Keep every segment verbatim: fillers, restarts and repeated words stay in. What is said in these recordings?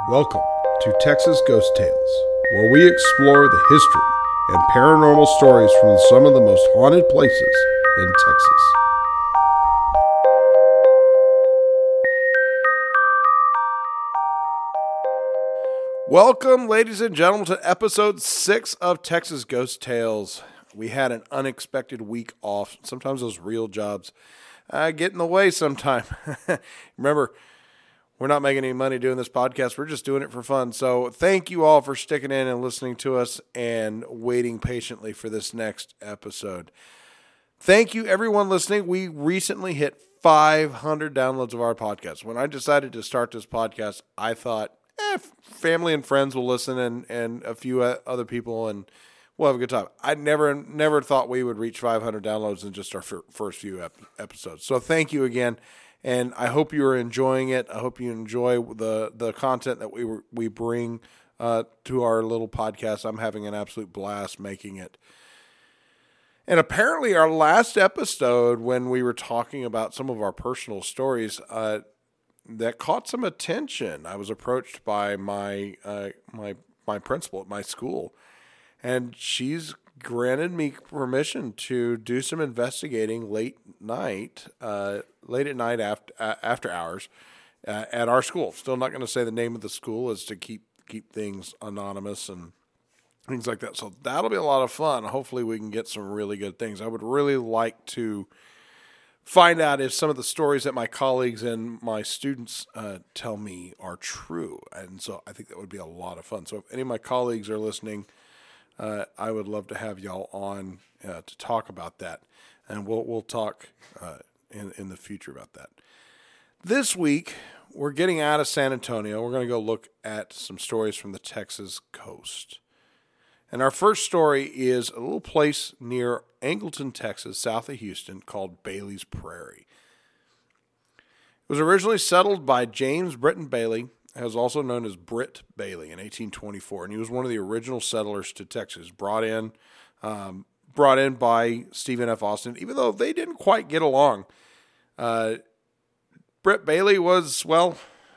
Welcome to Texas Ghost Tales, where we explore the history and paranormal stories from some of the most haunted places in Texas. Welcome, ladies and gentlemen, to episode six of Texas Ghost Tales. We had an unexpected week off. Sometimes those real jobs uh, get in the way sometime. Remember, we're not making any money doing this podcast. We're just doing it for fun. So thank you all for sticking in and listening to us and waiting patiently for this next episode. Thank you, everyone listening. We recently hit five hundred downloads of our podcast. When I decided to start this podcast, I thought, eh, family and friends will listen and, and a few other people, and we'll have a good time. I never never thought we would reach five hundred downloads in just our f- first few ep- episodes. So thank you again. And I hope you are enjoying it. I hope you enjoy the, the content that we we bring uh, to our little podcast. I'm having an absolute blast making it. And apparently our last episode, when we were talking about some of our personal stories, uh, that caught some attention. I was approached by my uh, my my principal at my school, and she's granted me permission to do some investigating late night, uh, late at night after uh, after hours uh, at our school. Still not going to say the name of the school, is to keep keep things anonymous and things like that. So that'll be a lot of fun. Hopefully we can get some really good things. I would really like to find out if some of the stories that my colleagues and my students uh, tell me are true. And so I think that would be a lot of fun. So if any of my colleagues are listening, Uh, I would love to have y'all on uh, to talk about that, and we'll we'll talk uh, in in the future about that. This week, we're getting out of San Antonio. We're going to go look at some stories from the Texas coast, and our first story is a little place near Angleton, Texas, south of Houston, called Bailey's Prairie. It was originally settled by James Britton Bailey, as also known as Britt Bailey, in eighteen twenty-four, and he was one of the original settlers to Texas, brought in um, brought in by Stephen F. Austin, even though they didn't quite get along. Uh, Britt Bailey was, well,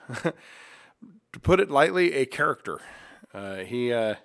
to put it lightly, a character. Uh, he uh,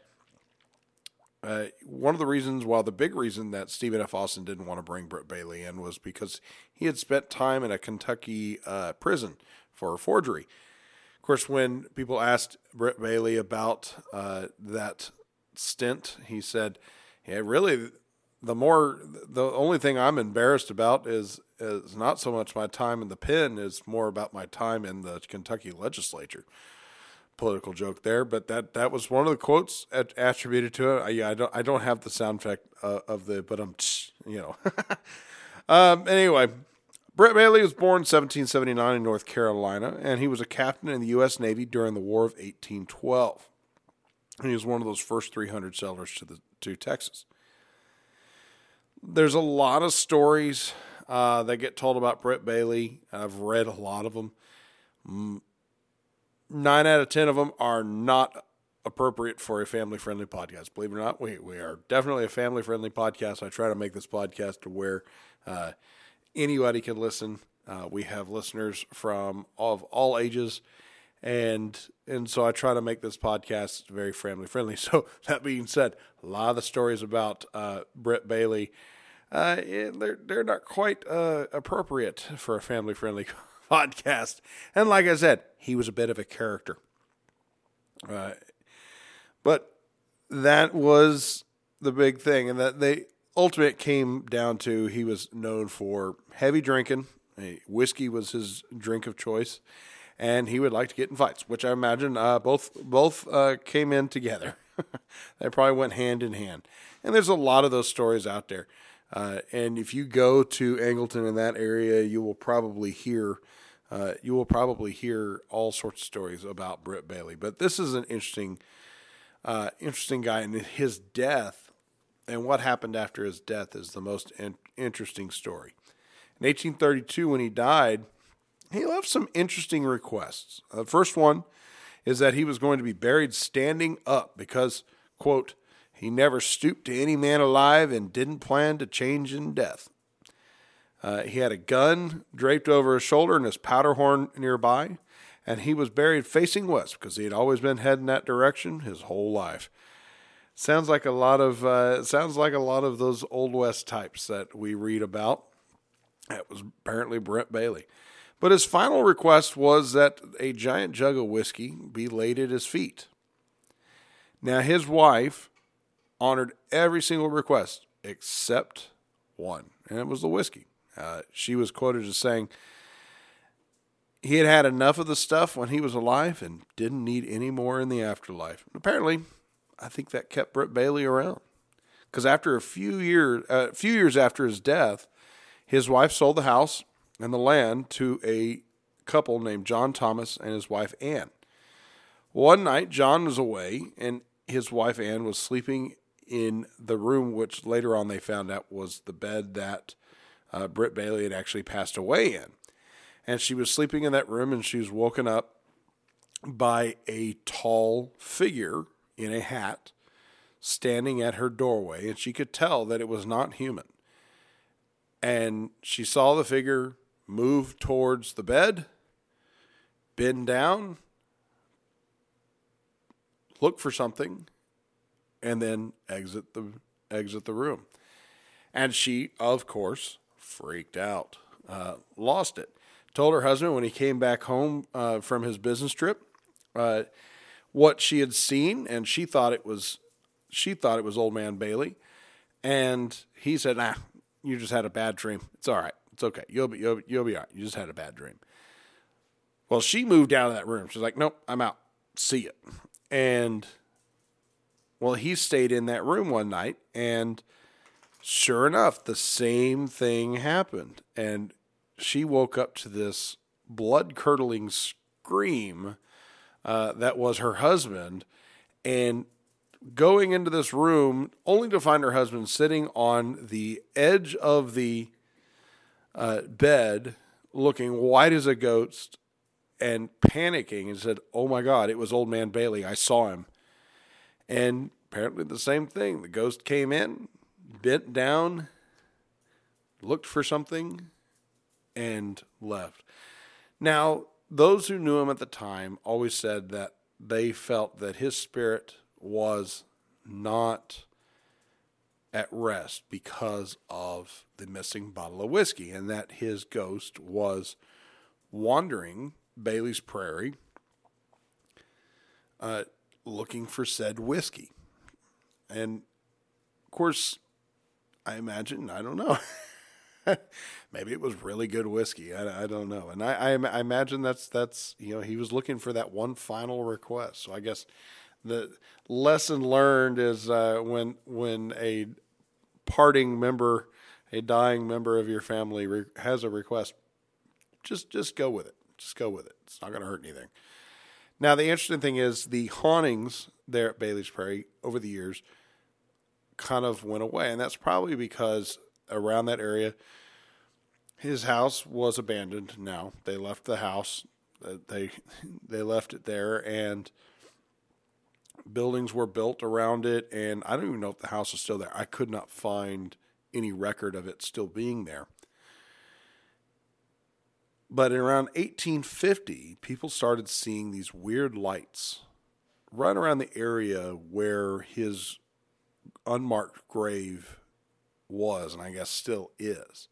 uh, one of the reasons, well, the big reason that Stephen F. Austin didn't want to bring Britt Bailey in was because he had spent time in a Kentucky uh, prison for forgery. Of course, when people asked Britt Bailey about uh, that stint, he said, "Yeah, really, the more the only thing I'm embarrassed about is is not so much my time in the pen, is more about my time in the Kentucky legislature." Political joke there, but that, that was one of the quotes at, attributed to it. I, yeah, I don't I don't have the sound effect uh, of the, but I'm you know. um, anyway. Britt Bailey was born in seventeen seventy-nine in North Carolina, and he was a captain in the U S Navy during the War of eighteen twelve. And he was one of those first three hundred settlers to the to Texas. There's a lot of stories uh, that get told about Britt Bailey. I've read a lot of them. Nine out of ten of them are not appropriate for a family-friendly podcast. Believe it or not, we, we are definitely a family-friendly podcast. I try to make this podcast to where Uh, anybody can listen. Uh, we have listeners from of all ages, and and so I try to make this podcast very family friendly. So that being said, a lot of the stories about uh, Britt Bailey, uh, they're they're not quite uh, appropriate for a family friendly podcast. And like I said, he was a bit of a character. Uh, but that was the big thing, and that they. Ultimate came down to he was known for heavy drinking. Whiskey was his drink of choice, and he would like to get in fights, which I imagine uh, both both uh, came in together. They probably went hand in hand. And there's a lot of those stories out there. Uh, and if you go to Angleton in that area, you will probably hear uh, you will probably hear all sorts of stories about Britt Bailey. But this is an interesting uh, interesting guy, and his death. And what happened after his death is the most in- interesting story. In eighteen thirty-two, when he died, he left some interesting requests. The first one is that he was going to be buried standing up because, quote, he never stooped to any man alive and didn't plan to change in death. Uh, he had a gun draped over his shoulder and his powder horn nearby. and he was buried facing west because he had always been heading that direction his whole life. Sounds like a lot of uh, sounds like a lot of those Old West types that we read about. That was apparently Brent Bailey. But his final request was that a giant jug of whiskey be laid at his feet. Now, his wife honored every single request except one, and it was the whiskey. Uh, she was quoted as saying he had had enough of the stuff when he was alive and didn't need any more in the afterlife. And apparently, I think that kept Brent Bailey around, because after a few years, a uh, few years after his death, his wife sold the house and the land to a couple named John Thomas and his wife Ann. One night, John was away, and his wife Ann was sleeping in the room, which later on they found out was the bed that uh, Brent Bailey had actually passed away in. And she was sleeping in that room, and she was woken up by a tall figure in a hat standing at her doorway, and she could tell that it was not human. And she saw the figure move towards the bed, bend down, look for something, and then exit the exit the room. And she, of course, freaked out, uh, lost it. Told her husband when he came back home uh, from his business trip uh, what she had seen, and she thought it was she thought it was Old Man Bailey, and he said, "Nah, you just had a bad dream. It's all right. It's okay. You'll be you'll, you'll be all right. You just had a bad dream." Well, she moved out of that room. She's like, "Nope, I'm out. See you." And well, he stayed in that room one night, and sure enough, the same thing happened. And she woke up to this blood-curdling scream uh, that was her husband, and going into this room only to find her husband sitting on the edge of the uh, bed, looking white as a ghost and panicking, and said, "Oh my God, it was Old Man Bailey. I saw him." And apparently the same thing. The ghost came in, bent down, looked for something, and left. Now, those who knew him at the time always said that they felt that his spirit was not at rest because of the missing bottle of whiskey, and that his ghost was wandering Bailey's Prairie uh, looking for said whiskey. And, of course, I imagine, I don't know, maybe it was really good whiskey. I, I don't know. And I, I, I imagine that's, that's, you know, he was looking for that one final request. So I guess the lesson learned is uh, when when a parting member, a dying member of your family re- has a request, just just go with it. Just go with it. It's not going to hurt anything. Now, the interesting thing is the hauntings there at Bailey's Prairie over the years kind of went away, and that's probably because around that area, his house was abandoned. Now they left the house, they they left it there, and buildings were built around it. And I don't even know if the house is still there. I could not find any record of it still being there. But in around eighteen fifty, people started seeing these weird lights right around the area where his unmarked grave was, and I guess still is.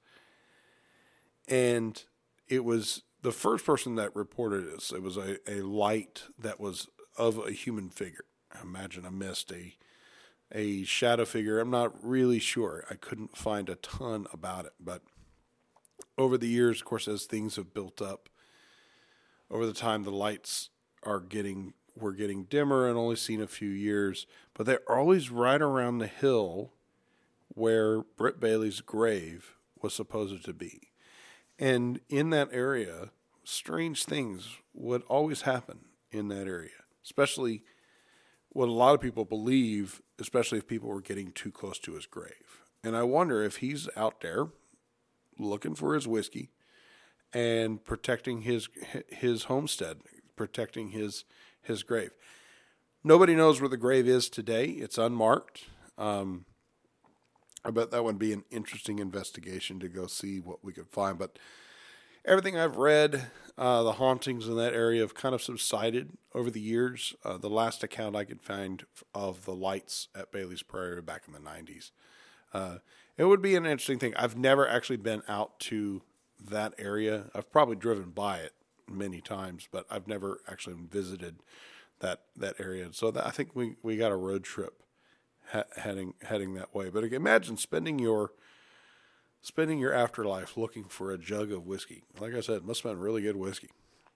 And it was the first person that reported this. It was a, a light that was of a human figure. I imagine a mist, a, a shadow figure. I'm not really sure. I couldn't find a ton about it, but over the years, of course, as things have built up, over the time the lights are getting were getting dimmer and only seen a few years, but they're always right around the hill where Brent Bailey's grave was supposed to be. And in that area, strange things would always happen in that area, especially what a lot of people believe, especially if people were getting too close to his grave. And I wonder if he's out there looking for his whiskey and protecting his his homestead, protecting his his grave. Nobody knows where the grave is today. It's unmarked. Um, I bet that would be an interesting investigation to go see what we could find. But everything I've read, uh, the hauntings in that area have kind of subsided over the years. Uh, the last account I could find of the lights at Bailey's Prairie back in the nineties. Uh, it would be an interesting thing. I've never actually been out to that area. I've probably driven by it many times, but I've never actually visited that that area. So that, I think we, we got a road trip ha- heading heading that way. But imagine spending your spending your afterlife looking for a jug of whiskey. Like I said, it must have been really good whiskey.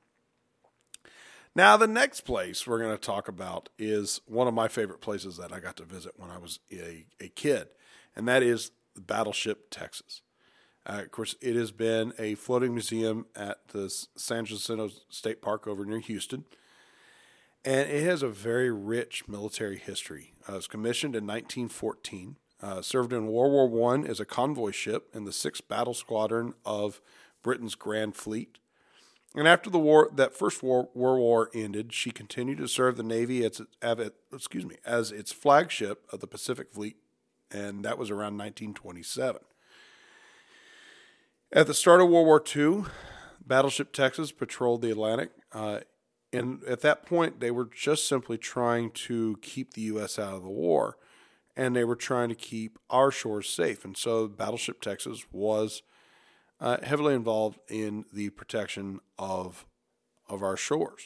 Now, the next place we're going to talk about is one of my favorite places that I got to visit when I was a, a kid, and that is Battleship, Texas. Uh, of course, it has been a floating museum at the San Jacinto State Park over near Houston, and it has a very rich military history. Uh, it was commissioned in nineteen fourteen, uh, served in World War One as a convoy ship in the sixth Battle Squadron of Britain's Grand Fleet. And after the war, that first war, World War ended, she continued to serve the Navy as, excuse me, as its flagship of the Pacific Fleet, and that was around nineteen twenty-seven. At the start of World War Two, Battleship Texas patrolled the Atlantic, uh, and at that point, they were just simply trying to keep the U S out of the war, and they were trying to keep our shores safe. And so Battleship Texas was uh, heavily involved in the protection of, of our shores.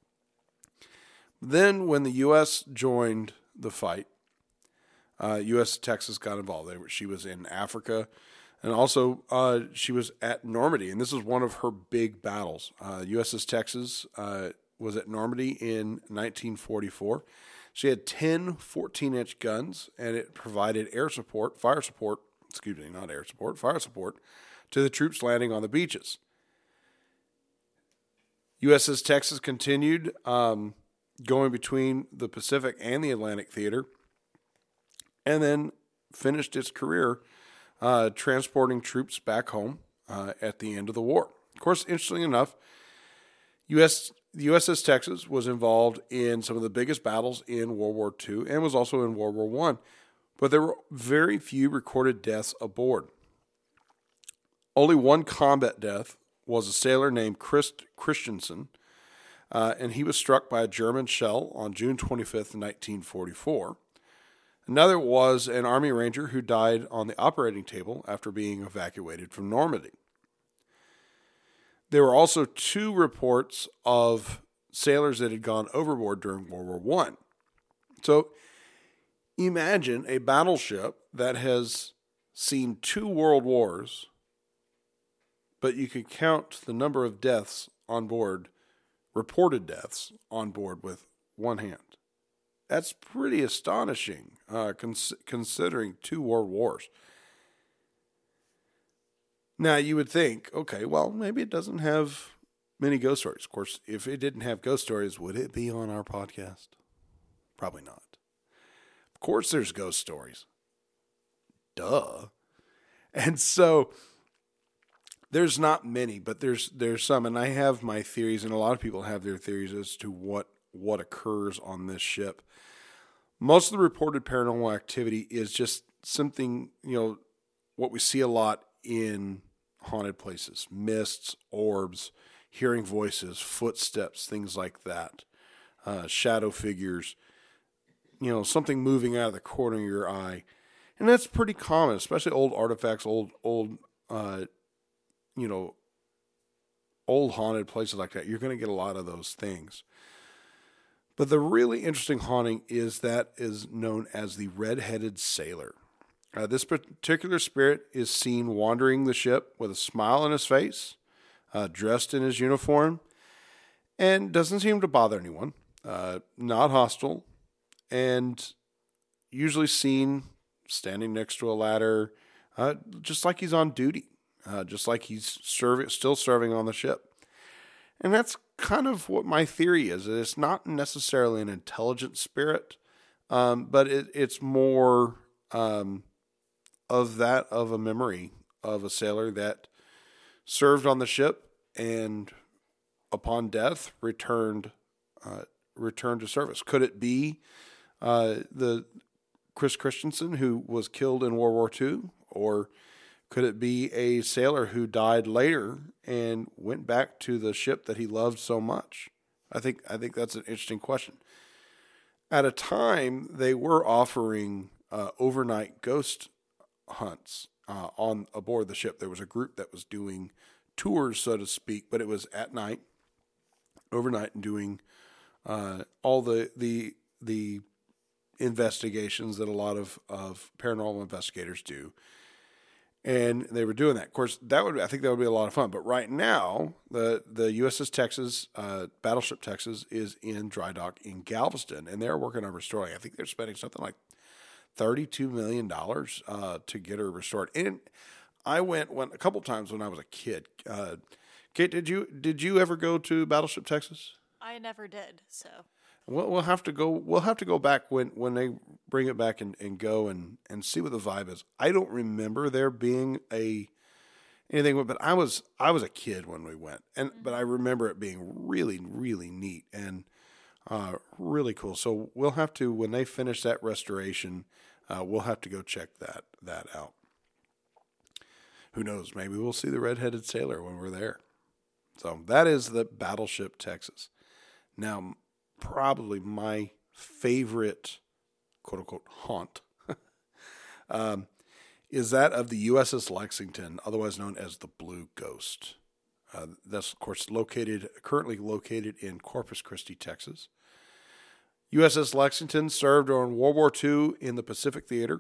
Then when the U S joined the fight, uh, U S Texas got involved. They were, she was in Africa. And also, uh, she was at Normandy, and this is one of her big battles. Uh, U S S Texas uh, was at Normandy in nineteen forty-four. She had ten fourteen-inch guns, and it provided air support, fire support, excuse me, not air support, fire support, to the troops landing on the beaches. U S S Texas continued um, going between the Pacific and the Atlantic Theater, and then finished its career Uh, transporting troops back home uh, at the end of the war. Of course, interestingly enough, U S the U S S Texas was involved in some of the biggest battles in World War Two and was also in World War One, but there were very few recorded deaths aboard. Only one combat death was a sailor named Chris Christensen, uh, and he was struck by a German shell on June twenty-fifth, nineteen forty-four. Another was an Army Ranger who died on the operating table after being evacuated from Normandy. There were also two reports of sailors that had gone overboard during World War One. So imagine a battleship that has seen two world wars, but you could count the number of deaths on board, reported deaths on board, with one hand. That's pretty astonishing, uh, cons- considering two world wars. Now, you would think, okay, well, maybe it doesn't have many ghost stories. Of course, if it didn't have ghost stories, would it be on our podcast? Probably not. Of course there's ghost stories. Duh. And so there's not many, but there's there's some, and I have my theories, and a lot of people have their theories as to what what occurs on this ship. Most of the reported paranormal activity is just something, you know, what we see a lot in haunted places: mists, orbs, hearing voices, footsteps, things like that, uh, shadow figures, you know, something moving out of the corner of your eye. And that's pretty common, especially old artifacts, old, old, uh, you know, old haunted places like that. You're going to get a lot of those things. But the really interesting haunting is that is known as the red-headed sailor. Uh, this particular spirit is seen wandering the ship with a smile on his face, uh, dressed in his uniform, and doesn't seem to bother anyone, uh, not hostile, and usually seen standing next to a ladder, uh, just like he's on duty, uh, just like he's serv- still serving on the ship. And that's kind of what my theory is. It's not necessarily an intelligent spirit, um, but it, it's more um, of that of a memory of a sailor that served on the ship and upon death returned uh, returned to service. Could it be uh, the Chris Christensen who was killed in World War Two? Or Could it be a sailor who died later and went back to the ship that he loved so much? I think I think that's an interesting question. At a time, they were offering uh, overnight ghost hunts uh, on aboard the ship. There was a group that was doing tours, so to speak, but it was at night, overnight, and doing uh, all the the the investigations that a lot of, of paranormal investigators do. And they were doing that. Of course, that would I think that would be a lot of fun. But right now, the the U S S Texas, uh, Battleship Texas, is in dry dock in Galveston, and they're working on restoring. I think they're spending something like thirty-two million dollars uh, to get her restored. And I went went a couple times when I was a kid. Uh, Kate, did you did you ever go to Battleship Texas? I never did. So We'll, we'll have to go. We'll have to go back when, when they bring it back and, and go and, and see what the vibe is. I don't remember there being a anything, but I was I was a kid when we went, and mm-hmm. but I remember it being really really neat and uh, really cool. So we'll have to when they finish that restoration, uh, we'll have to go check that that out. Who knows? Maybe we'll see the red-headed sailor when we're there. So that is the Battleship Texas. Now, probably my favorite, quote-unquote, haunt um, is that of the U S S Lexington, otherwise known as the Blue Ghost. Uh, that's, of course, located currently located in Corpus Christi, Texas. U S S Lexington served during World War Two in the Pacific Theater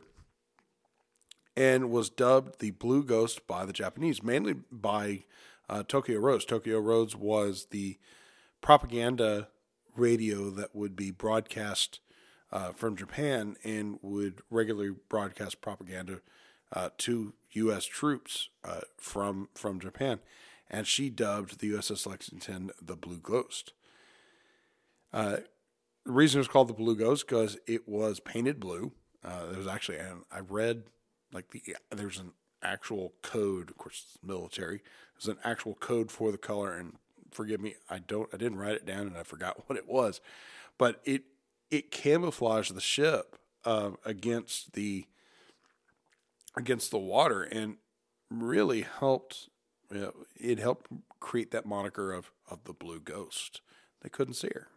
and was dubbed the Blue Ghost by the Japanese, mainly by uh, Tokyo Rose. Tokyo Rose was the propaganda radio that would be broadcast uh, from Japan and would regularly broadcast propaganda uh, to U S troops uh, from from Japan. And she dubbed the U S S Lexington the Blue Ghost. Uh, the reason it was called the Blue Ghost because it was painted blue. Uh, there was actually, and I read like the there's an actual code. Of course, it's military. There's an actual code for the color, and forgive me, I don't, I didn't write it down, and I forgot what it was, but it it camouflaged the ship uh, against the against the water, and really helped. You know, it helped create that moniker of of the Blue Ghost. They couldn't see her.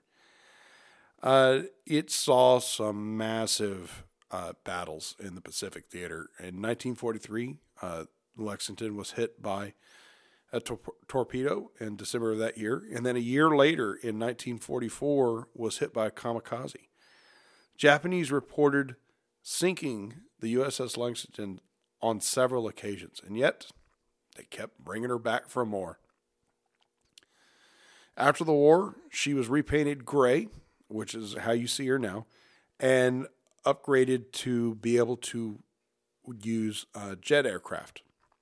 Uh, it saw some massive uh, battles in the Pacific Theater. In nineteen forty-three, uh, Lexington was hit by a tor- torpedo in December of that year, and then a year later, in nineteen forty-four, was hit by a kamikaze. Japanese reported sinking the U S S Lexington on several occasions, and yet they kept bringing her back for more. After the war, she was repainted gray, which is how you see her now, and upgraded to be able to use uh, jet aircraft.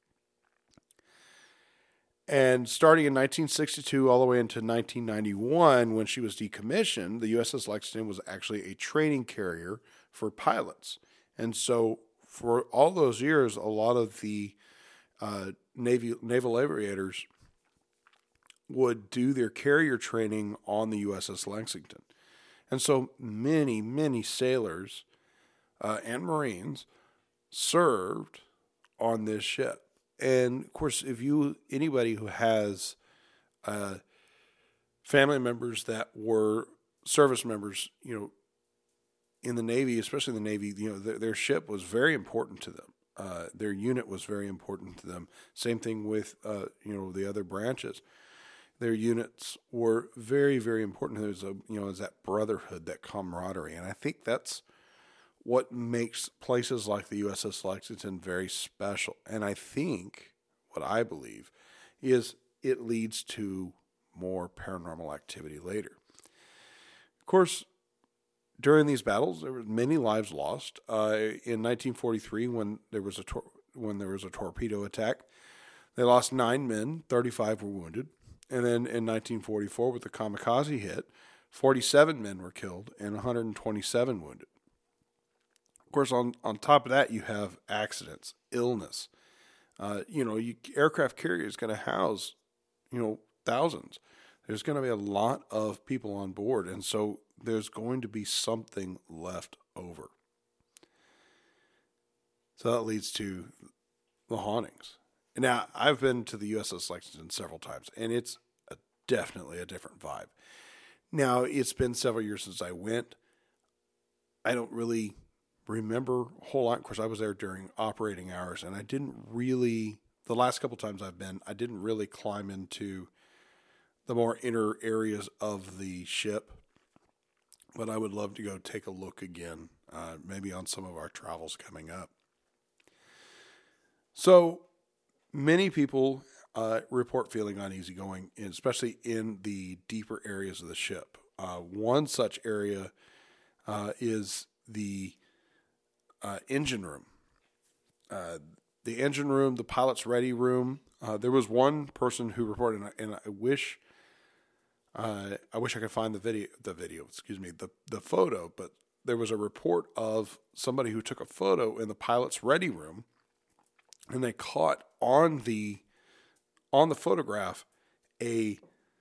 And starting in nineteen sixty-two all the way into nineteen ninety-one, when she was decommissioned, the U S S Lexington was actually a training carrier for pilots. And so for all those years, a lot of the uh, Navy naval aviators would do their carrier training on the U S S Lexington. And so many, many sailors uh, and Marines served on this ship. And of course, if you, anybody who has uh, family members that were service members, you know, in the Navy, especially in the Navy, you know, their, their ship was very important to them. Uh, their unit was very important to them. Same thing with, uh, you know, the other branches. Their units were very, very important. There's a, you know, there's that brotherhood, that camaraderie. And I think that's what makes places like the U S S Lexington very special. And I think, what I believe, is it leads to more paranormal activity later. Of course, during these battles, there were many lives lost. Uh, in nineteen forty-three, when there was a tor- when there was a torpedo attack, they lost nine men, thirty-five were wounded. And then in nineteen forty-four, with the kamikaze hit, forty-seven men were killed and one hundred twenty-seven wounded. Of course, on, on top of that, you have accidents, illness. Uh, you know, you, aircraft carrier is going to house, you know, thousands. There's going to be a lot of people on board, and so there's going to be something left over. So that leads to the hauntings. Now, I've been to the U S S Lexington several times, and it's a, definitely a different vibe. Now, it's been several years since I went. I don't really remember a whole lot. Of course, I was there during operating hours, and I didn't really, the last couple times I've been, I didn't really climb into the more inner areas of the ship. But I would love to go take a look again, uh, maybe on some of our travels coming up. So many people uh, report feeling uneasy going, in, especially in the deeper areas of the ship. Uh, one such area uh, is the uh, engine room. Uh, the engine room, the pilot's ready room. Uh, there was one person who reported, and I, and I wish, uh, I wish I could find the video. The video, excuse me, the the photo. But there was a report of somebody who took a photo in the pilot's ready room, and they caught on the on the photograph a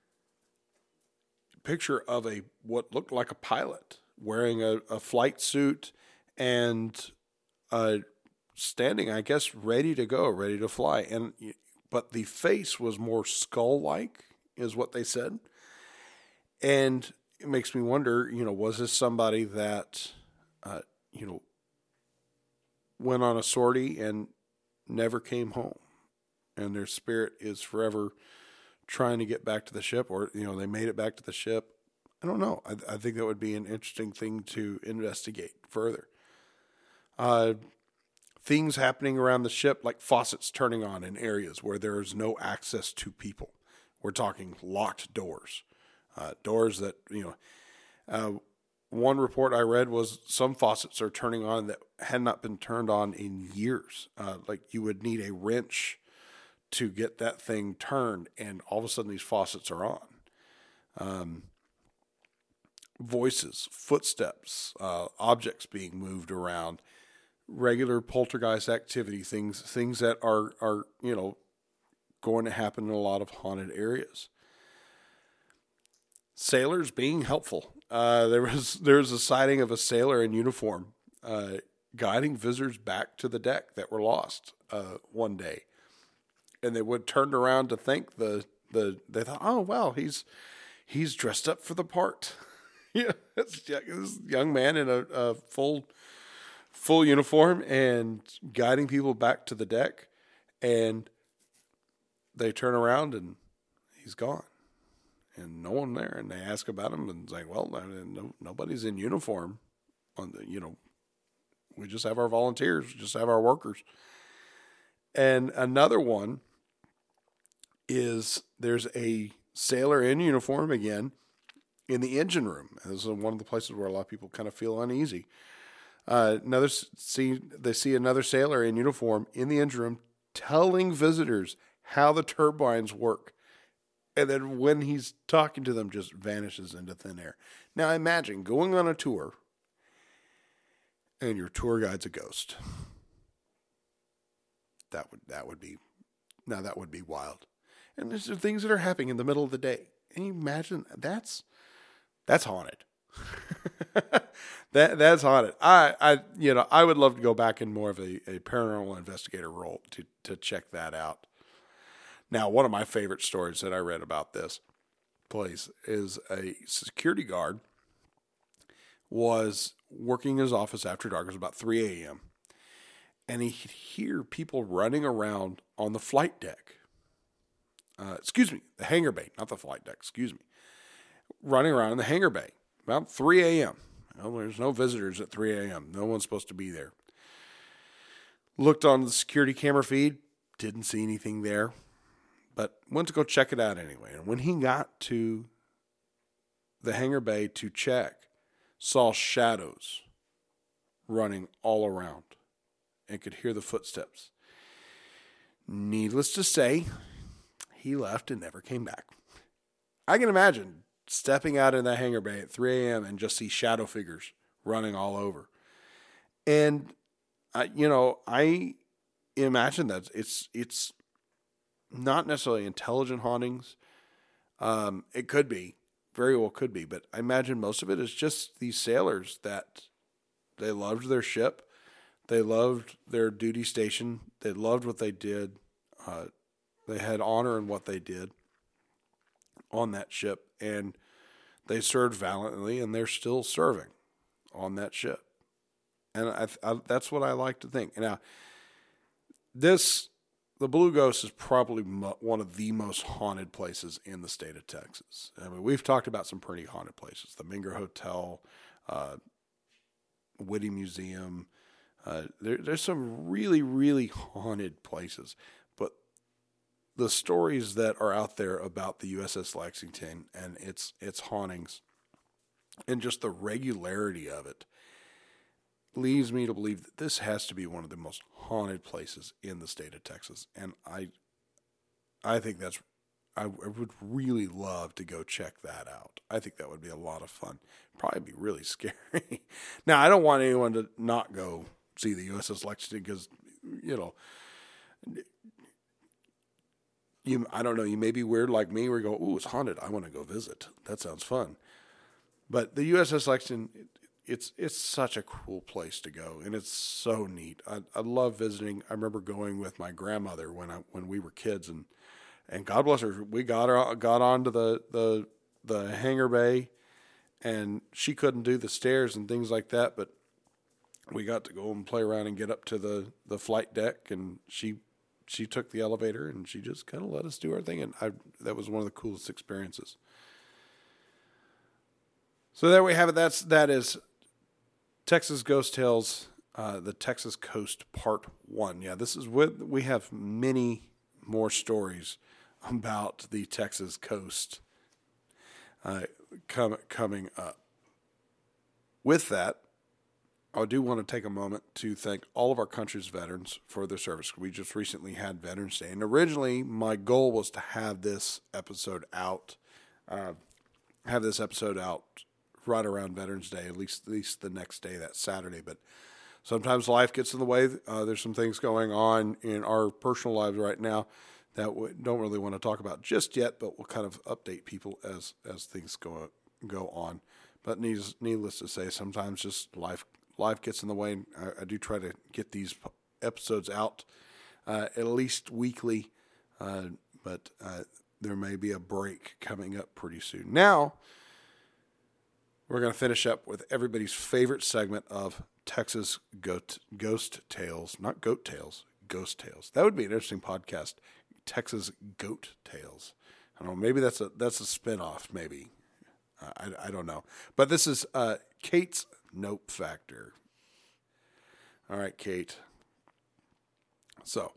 picture of a what looked like a pilot wearing a, a flight suit and uh, standing, I guess, ready to go, ready to fly. And but the face was more skull-like, is what they said. And it makes me wonder, you know, was this somebody that, uh, you know, went on a sortie and never came home, and their spirit is forever trying to get back to the ship, or, you know, they made it back to the ship? I don't know. I, I think that would be an interesting thing to investigate further. Uh, things happening around the ship, like faucets turning on in areas where there is no access to people. We're talking locked doors, uh, doors that, you know, uh, one report I read was some faucets are turning on that had not been turned on in years. Uh, like you would need a wrench to get that thing turned, and all of a sudden these faucets are on. Um, voices, footsteps, uh, objects being moved around, regular poltergeist activity, things things that are, are, you know, going to happen in a lot of haunted areas. Sailors being helpful. Uh, there was there was a sighting of a sailor in uniform uh, guiding visitors back to the deck that were lost uh, one day, and they would turn around to thank the the. They thought, oh wow, he's he's dressed up for the part. Yeah, this young man in a, a full full uniform and guiding people back to the deck, and they turn around and he's gone. And no one there, and they ask about him, and it's like, well, no, nobody's in uniform. On the, you know, we just have our volunteers, we just have our workers. And another one is there's a sailor in uniform again in the engine room. And this is one of the places where a lot of people kind of feel uneasy. Uh, another see they see another sailor in uniform in the engine room telling visitors how the turbines work. And then when he's talking to them, just vanishes into thin air. Now imagine going on a tour and your tour guide's a ghost. That would that would be now that would be wild. And there's things that are happening in the middle of the day. And you imagine that's that's haunted. that that's haunted. I, I you know I would love to go back in more of a, a paranormal investigator role to to check that out. Now, one of my favorite stories that I read about this place is a security guard was working in his office after dark. It was about three a.m. And he could hear people running around on the flight deck. Uh, excuse me, the hangar bay, not the flight deck, excuse me. Running around in the hangar bay about three a.m. Well, there's no visitors at three a.m. No one's supposed to be there. Looked on the security camera feed, didn't see anything there. But went to go check it out anyway. And when he got to the hangar bay to check, saw shadows running all around and could hear the footsteps. Needless to say, he left and never came back. I can imagine stepping out in that hangar bay at three a.m. and just see shadow figures running all over. And, I, you know, I imagine that it's it's... not necessarily intelligent hauntings. Um, it could be, very well could be, but I imagine most of it is just these sailors that they loved their ship. They loved their duty station. They loved what they did. Uh, they had honor in what they did on that ship, and they served valiantly, and they're still serving on that ship. And I, I, that's what I like to think. Now, this, the Blue Ghost is probably mo- one of the most haunted places in the state of Texas. I mean, we've talked about some pretty haunted places. The Menger Hotel, uh, Whitty Museum. Uh, there, there's some really, really haunted places. But the stories that are out there about the U S S Lexington and its its hauntings and just the regularity of it leads me to believe that this has to be one of the most haunted places in the state of Texas. And I I think that's, I, I would really love to go check that out. I think that would be a lot of fun. Probably be really scary. Now, I don't want anyone to not go see the U S S Lexington because, you know, you, I don't know, you may be weird like me where you go, ooh, it's haunted. I want to go visit. That sounds fun. But the U S S Lexington, it's it's such a cool place to go, and it's so neat. I, I love visiting. I remember going with my grandmother when I when we were kids, and and God bless her, we got her got onto the the the hangar bay, and she couldn't do the stairs and things like that, but we got to go and play around and get up to the, the flight deck, and she she took the elevator and she just kind of let us do our thing, and I that was one of the coolest experiences. So there we have it. That's that is Texas Ghost Tales, uh, the Texas Coast Part One. Yeah, this is what we have many more stories about the Texas coast uh, com- coming up. With that, I do want to take a moment to thank all of our country's veterans for their service. We just recently had Veterans Day, and originally my goal was to have this episode out, uh, have this episode out right around Veterans Day, at least at least the next day, that Saturday. But sometimes life gets in the way. Uh, there's some things going on in our personal lives right now that we don't really want to talk about just yet, but we'll kind of update people as as things go go on. But needless, needless to say, sometimes just life life gets in the way. I, I do try to get these episodes out uh, at least weekly, uh, but uh, there may be a break coming up pretty soon. Now, we're going to finish up with everybody's favorite segment of Texas goat, Ghost Tales. Not Goat Tales, Ghost Tales. That would be an interesting podcast, Texas Goat Tales. I don't know, maybe that's a that's a spinoff, maybe. Uh, I, I don't know. But this is uh, Kate's Nope Factor. All right, Kate. So,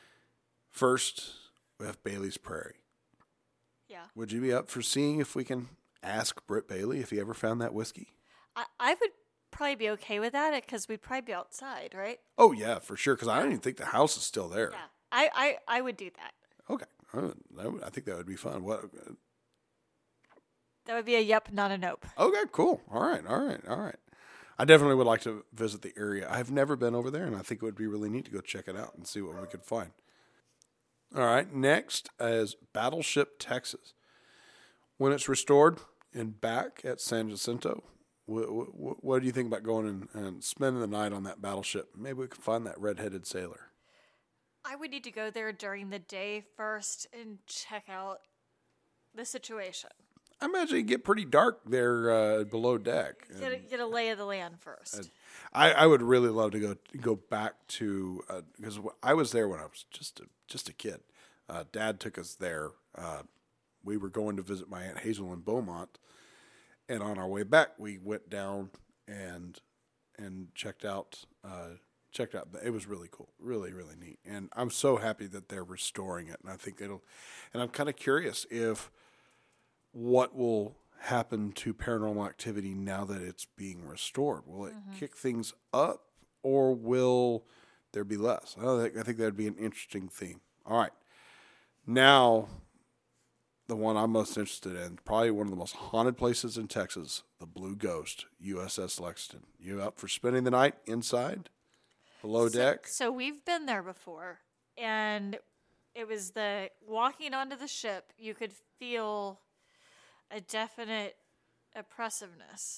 first, we have Bailey's Prairie. Yeah. Would you be up for seeing if we can ask Britt Bailey if he ever found that whiskey? I, I would probably be okay with that because we'd probably be outside, right? Oh, yeah, for sure, because I don't even think the house is still there. Yeah. I, I, I would do that. Okay. I, would, I think that would be fun. What? That would be a yep, not a nope. Okay, cool. All right, all right, all right. I definitely would like to visit the area. I've never been over there, and I think it would be really neat to go check it out and see what we could find. All right, next is Battleship Texas. When it's restored and back at San Jacinto, what, what, what do you think about going and, and spending the night on that battleship? Maybe we could find that red-headed sailor. I would need to go there during the day first and check out the situation. I imagine it get pretty dark there uh, below deck. Get a, get a lay of the land first. I, I would really love to go go back to uh, because I was there when I was just a, just a kid. Uh, Dad took us there. Uh, we were going to visit my Aunt Hazel in Beaumont, and on our way back, we went down and and checked out uh, checked out. It was really cool, really really neat, and I'm so happy that they're restoring it. And I think it'll. And I'm kind of curious if what will happen to Paranormal Activity now that it's being restored. Will it mm-hmm. kick things up, or will there be less? I think, I think that would be an interesting theme. All right. Now, the one I'm most interested in, probably one of the most haunted places in Texas, the Blue Ghost, U S S Lexington. You up for spending the night inside, below so, deck? So we've been there before, and it was the walking onto the ship, you could feel a definite oppressiveness.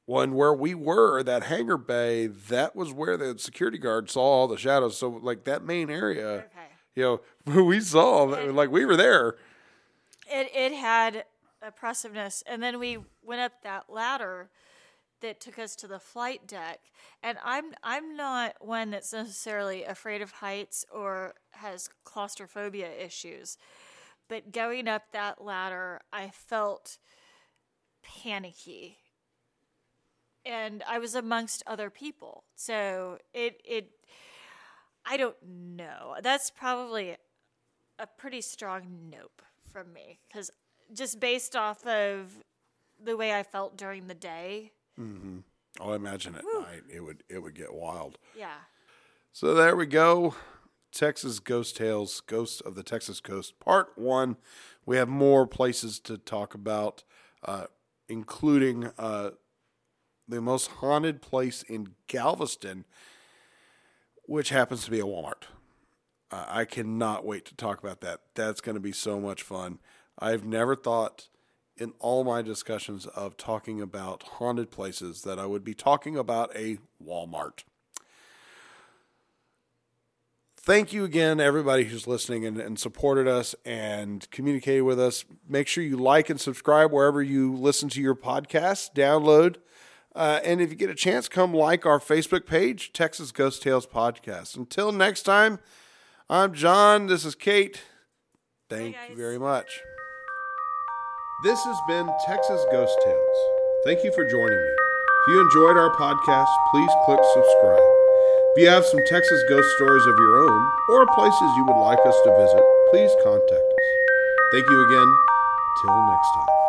one where we were, that hangar bay, that was where the security guard saw all the shadows. So, like, that main area, Okay. you know, we saw, It- like, we were there. It it had oppressiveness, and then we went up that ladder that took us to the flight deck. And I'm I'm not one that's necessarily afraid of heights or has claustrophobia issues, but going up that ladder, I felt panicky, and I was amongst other people, so it it I don't know. That's probably a pretty strong nope from me, because just based off of the way I felt during the day. Mm-hmm. Oh, I imagine at Woo. night it would it would get wild. Yeah. So there we go. Texas Ghost Tales, Ghosts of the Texas Coast, Part One. We have more places to talk about, uh, including uh, the most haunted place in Galveston, which happens to be a Walmart. Uh, I cannot wait to talk about that. That's going to be so much fun. I've never thought in all my discussions of talking about haunted places that I would be talking about a Walmart. Thank you again, everybody who's listening and, and supported us and communicated with us. Make sure you like and subscribe wherever you listen to your podcasts. Download. Uh, and if you get a chance, come like our Facebook page, Texas Ghost Tales Podcast. Until next time, I'm John. This is Kate. Thank Hey, you very much. This has been Texas Ghost Tales. Thank you for joining me. If you enjoyed our podcast, please click subscribe. If you have some Texas ghost stories of your own or places you would like us to visit, please contact us. Thank you again. Till next time.